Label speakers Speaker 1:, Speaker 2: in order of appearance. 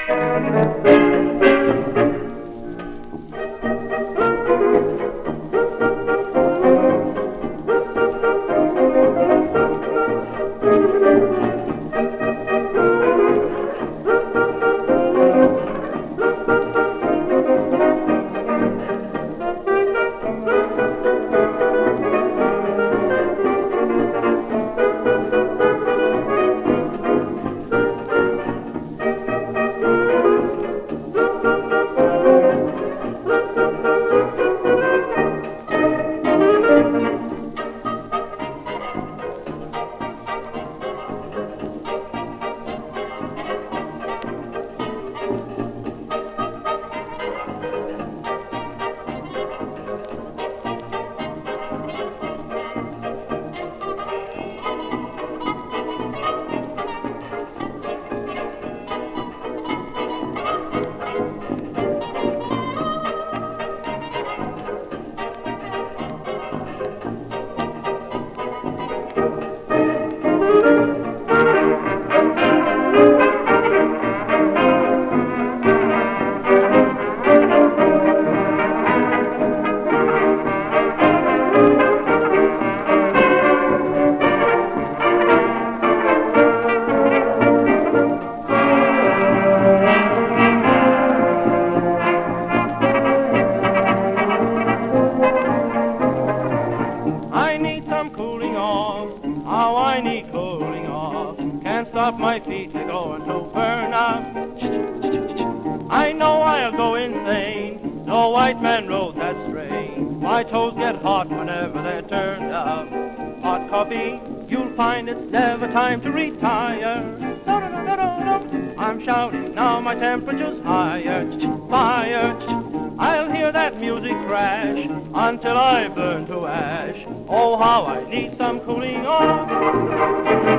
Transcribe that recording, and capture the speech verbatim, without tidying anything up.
Speaker 1: How I need cooling off. Can't stop my feet, they're going to burn up. I know I'll go insane. No white man rode that strain. My toes get hot whenever they're turned up. Hot coffee, you'll find it's never time to retire. No, no, no, no, no, no. I'm shouting now, my temperature's higher. Fire. I'll hear that music crash until I burn to ash. Oh, how I need some cooling off.